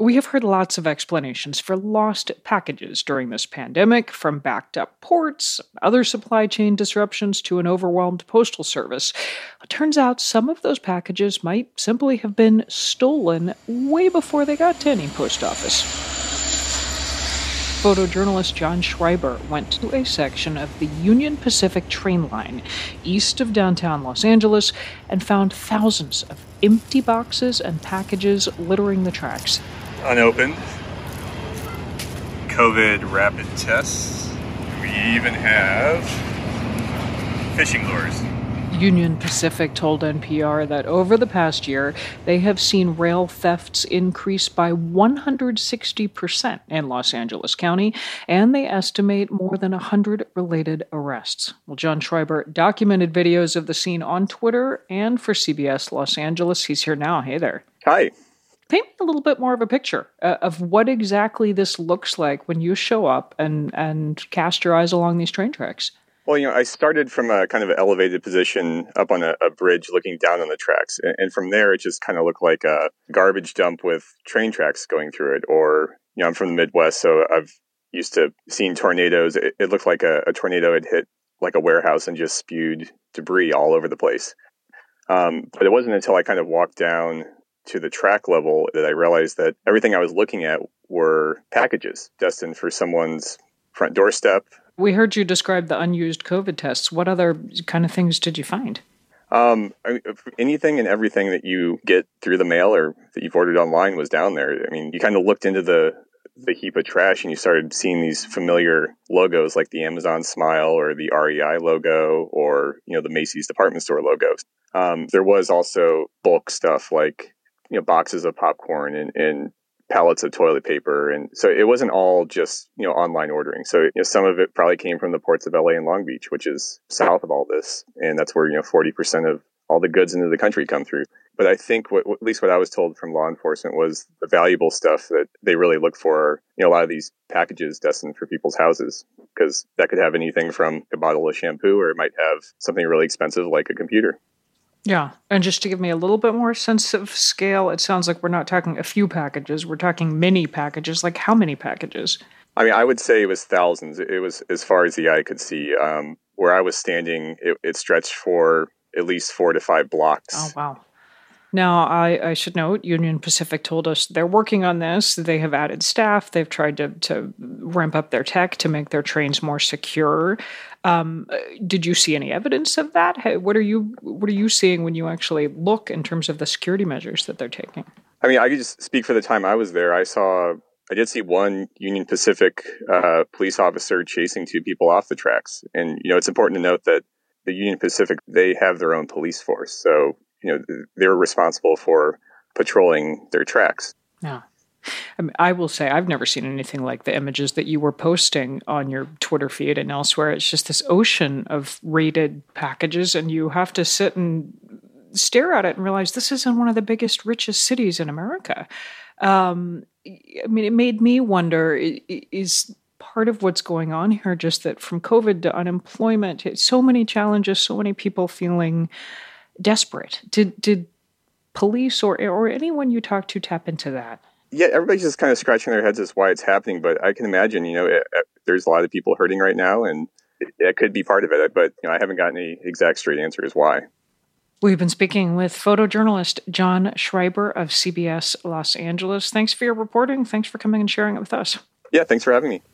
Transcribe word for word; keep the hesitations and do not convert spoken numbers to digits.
We have heard lots of explanations for lost packages during this pandemic, from backed up ports, other supply chain disruptions, to an overwhelmed postal service. It turns out some of those packages might simply have been stolen way before they got to any post office. Photojournalist John Schreiber went to a section of the Union Pacific train line east of downtown Los Angeles and found thousands of empty boxes and packages littering the tracks. Unopened. COVID rapid tests. We even have fishing lures. Union Pacific told N P R that over the past year, they have seen rail thefts increase by one hundred sixty percent in Los Angeles County, and they estimate more than one hundred related arrests. Well, John Schreiber documented videos of the scene on Twitter and for C B S Los Angeles. He's here now. Hey there. Hi. Paint me a little bit more of a picture uh, of what exactly this looks like when you show up and, and cast your eyes along these train tracks. Well, you know, I started from a kind of an elevated position up on a, a bridge looking down on the tracks. And, and from there, it just kind of looked like a garbage dump with train tracks going through it. Or, you know, I'm from the Midwest, so I've used to seeing tornadoes. It, it looked like a, a tornado had hit like a warehouse and just spewed debris all over the place. Um, but it wasn't until I kind of walked down to the track level that I realized that everything I was looking at were packages destined for someone's front doorstep. We heard you describe the unused COVID tests. What other kind of things did you find? Um, I mean, anything and everything that you get through the mail or that you've ordered online was down there. I mean, you kind of looked into the, the heap of trash and you started seeing these familiar logos like the Amazon Smile or the R E I logo or, you know, the Macy's department store logos. Um, there was also bulk stuff like, you know, boxes of popcorn and, and pallets of toilet paper. And so it wasn't all just, you know, online ordering. So, you know, some of it probably came from the ports of L A and Long Beach, which is south of all this. And that's where, you know, forty percent of all the goods into the country come through. But I think what, at least what I was told from law enforcement was the valuable stuff that they really look for, you know, a lot of these packages destined for people's houses, because that could have anything from a bottle of shampoo, or it might have something really expensive like a computer. Yeah. And just to give me a little bit more sense of scale, it sounds like we're not talking a few packages. We're talking many packages. Like how many packages? I mean, I would say it was thousands. It was as far as the eye could see. Um, where I was standing, it, it stretched for at least four to five blocks. Oh, wow. Now, I, I should note, Union Pacific told us they're working on this. They have added staff. They've tried to, to ramp up their tech to make their trains more secure. Um, did you see any evidence of that? Hey, what are you what are you seeing when you actually look in terms of the security measures that they're taking? I mean, I could just speak for the time I was there. I saw, I did see one Union Pacific uh, police officer chasing two people off the tracks. And, you know, it's important to note that the Union Pacific, they have their own police force. So, you know, they're responsible for patrolling their tracks. Yeah. I mean, I will say I've never seen anything like the images that you were posting on your Twitter feed and elsewhere. It's just this ocean of raided packages, and you have to sit and stare at it and realize this is in one of the biggest, richest cities in America. Um, I mean, it made me wonder, is part of what's going on here just that from COVID to unemployment, so many challenges, so many people feeling desperate? Did did police or or anyone you talk to tap into that? Yeah, everybody's just kind of scratching their heads as why it's happening. But I can imagine, you know, it, it, there's a lot of people hurting right now, and it, it could be part of it. But you know, I haven't gotten any exact straight answers why. We've been speaking with photojournalist John Schreiber of C B S Los Angeles. Thanks for your reporting. Thanks for coming and sharing it with us. Yeah, thanks for having me.